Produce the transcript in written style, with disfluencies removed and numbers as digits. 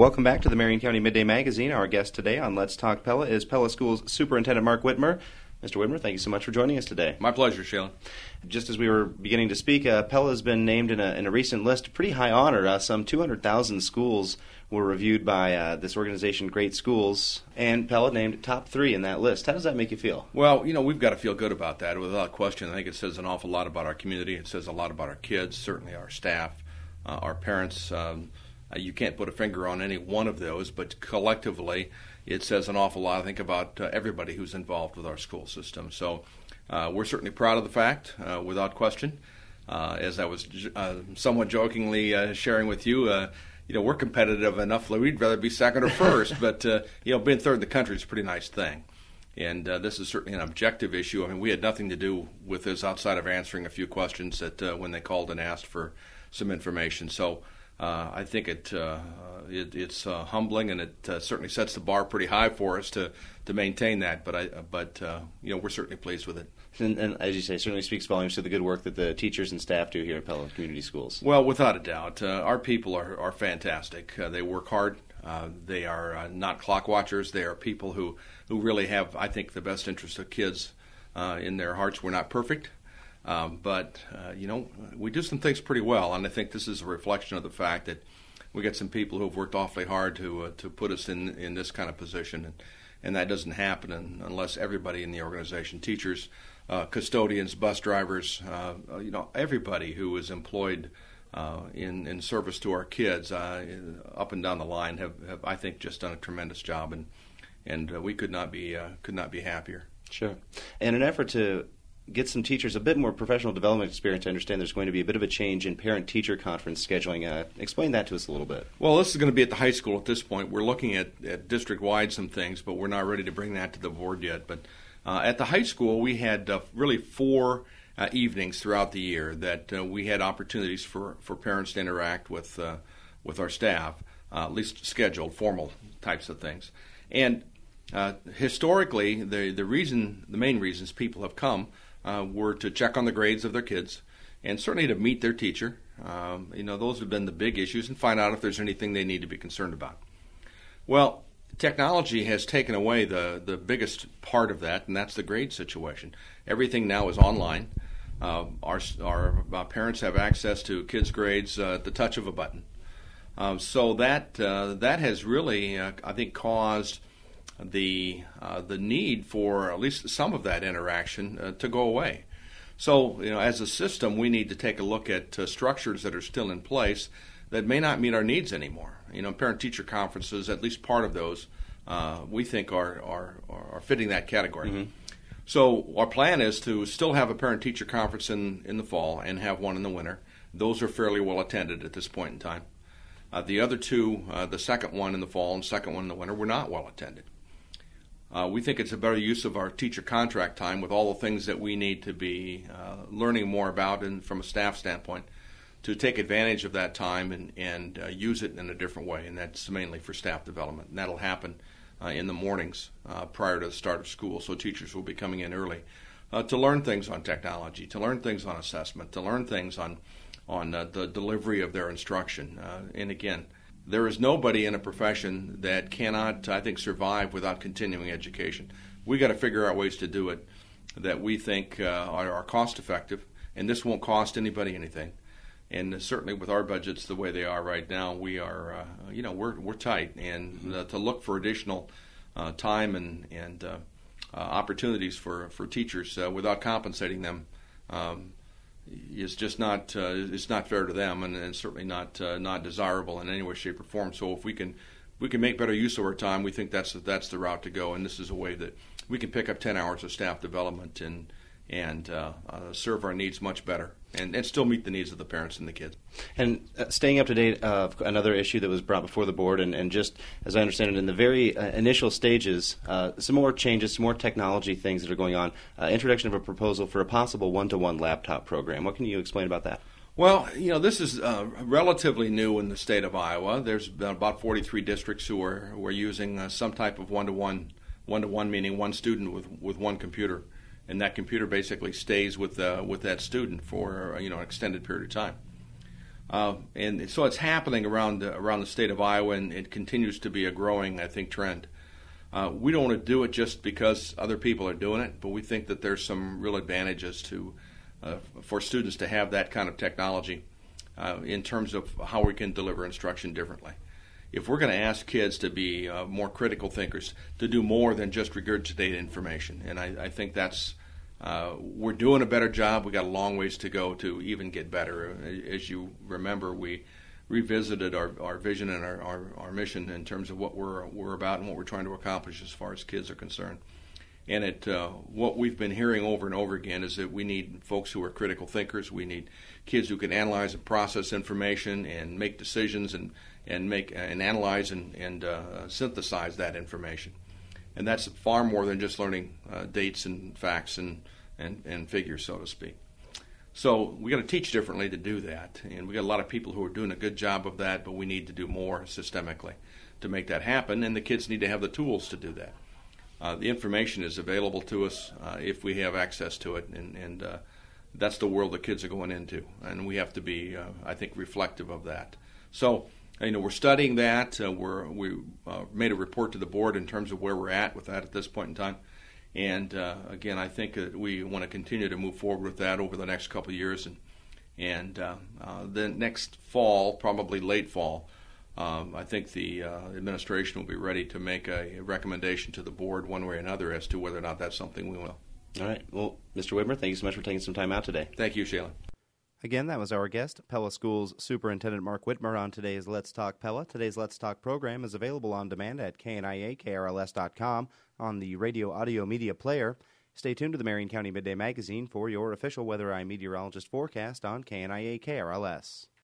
Welcome back to the Marion County Midday Magazine. Our guest today on Let's Talk Pella is Pella Schools Superintendent Mark Whitmer. Mr. Whitmer, thank you so much for joining us today. My pleasure, Shailen. Just as we were beginning to speak, Pella has been named in a recent list, a pretty high honor. Some 200,000 schools were reviewed by this organization, Great Schools, and Pella named top 3 in that list. How does that make you feel? Well, we've got to feel good about that, without question. I think it says an awful lot about our community. It says a lot about our kids, certainly our staff, our parents. You can't put a finger on any one of those, but collectively it says an awful lot, I think, about everybody who's involved with our school system. So we're certainly proud of the fact, without question. As I was somewhat jokingly sharing with you, we're competitive enough that we'd rather be second or first, but being third in the country is a pretty nice thing. And this is certainly an objective issue. I mean, we had nothing to do with this outside of answering a few questions that when they called and asked for some information. So I think it's humbling, and it certainly sets the bar pretty high for us to maintain that. But we're certainly pleased with it. And as you say, certainly speaks volumes to the good work that the teachers and staff do here at Pella Community Schools. Well, without a doubt, our people are fantastic. They work hard. They are not clock watchers. They are people who really have, I think, the best interest of kids in their hearts. We're not perfect. But we do some things pretty well, and I think this is a reflection of the fact that we get some people who have worked awfully hard to put us in this kind of position, and that doesn't happen unless everybody in the organization, teachers, custodians, bus drivers, everybody who is employed in service to our kids up and down the line have I think just done a tremendous job, and we could not be happier. Sure. In an effort to get some teachers a bit more professional development experience, I understand there's going to be a bit of a change in parent-teacher conference scheduling. Explain that to us a little bit. Well, this is going to be at the high school at this point. We're looking at district-wide some things, but we're not ready to bring that to the board yet. But at the high school, we had really 4 evenings throughout the year that we had opportunities for parents to interact with our staff, at least scheduled, formal types of things. And historically, the main reasons people have come were to check on the grades of their kids and certainly to meet their teacher. Those have been the big issues, and find out if there's anything they need to be concerned about. Well, technology has taken away the biggest part of that, and that's the grade situation. Everything now is online. Our parents have access to kids' grades at the touch of a button. So that has really, I think, caused the need for at least some of that interaction to go away. So, as a system, we need to take a look at structures that are still in place that may not meet our needs anymore. Parent-teacher conferences, at least part of those, we think are fitting that category. Mm-hmm. So our plan is to still have a parent-teacher conference in the fall and have one in the winter. Those are fairly well attended at this point in time. The other 2, the second one in the fall and second one in the winter, were not well attended. We think it's a better use of our teacher contract time with all the things that we need to be learning more about, and from a staff standpoint, to take advantage of that time and use it in a different way, and that's mainly for staff development. And that'll happen in the mornings prior to the start of school, so teachers will be coming in early to learn things on technology, to learn things on assessment, to learn things on the delivery of their instruction. And again, there is nobody in a profession that cannot, I think, survive without continuing education. We got to figure out ways to do it that we think are cost effective, and this won't cost anybody anything. And certainly with our budgets the way they are right now, we are, we're tight, and to look for additional time and opportunities for teachers without compensating them is just not it's not fair to them, and certainly not desirable in any way, shape, or form. So if we can make better use of our time, we think that's the route to go, and this is a way that we can pick up 10 hours of staff development and serve our needs much better, and still meet the needs of the parents and the kids. And staying up to date, another issue that was brought before the board, and just as I understand it, in the very initial stages, some more changes, some more technology things that are going on, introduction of a proposal for a possible one-to-one laptop program. What can you explain about that? Well, this is relatively new in the state of Iowa. There's been about 43 districts who are using some type of one-to-one, meaning one student with one computer. And that computer basically stays with that student for an extended period of time. And so it's happening around the state of Iowa, and it continues to be a growing, I think, trend. We don't want to do it just because other people are doing it, but we think that there's some real advantages for students to have that kind of technology in terms of how we can deliver instruction differently. If we're going to ask kids to be more critical thinkers, to do more than just regurgitate information, and I think that's we're doing a better job. We got a long ways to go to even get better. As you remember, we revisited our vision and our mission in terms of what we're about and what we're trying to accomplish as far as kids are concerned. And what we've been hearing over and over again is that we need folks who are critical thinkers. We need kids who can analyze and process information and make decisions and analyze and synthesize that information. And that's far more than just learning dates and facts and figures, so to speak. So we got to teach differently to do that, and we got a lot of people who are doing a good job of that, but we need to do more systemically to make that happen, and the kids need to have the tools to do that. The information is available to us if we have access to it, and that's the world the kids are going into, and we have to be, I think, reflective of that. So, we're studying that. We made a report to the board in terms of where we're at with that at this point in time. And again, I think that we want to continue to move forward with that over the next couple of years. And then next fall, probably late fall, I think the administration will be ready to make a recommendation to the board one way or another as to whether or not that's something we will. All right. Well, Mr. Widmer, thank you so much for taking some time out today. Thank you, Shailen. Again, that was our guest, Pella Schools Superintendent Mark Widmer, on today's Let's Talk Pella. Today's Let's Talk program is available on demand at kniakrls.com on the radio audio media player. Stay tuned to the Marion County Midday Magazine for your official Weather Eye meteorologist forecast on KNIA KRLS.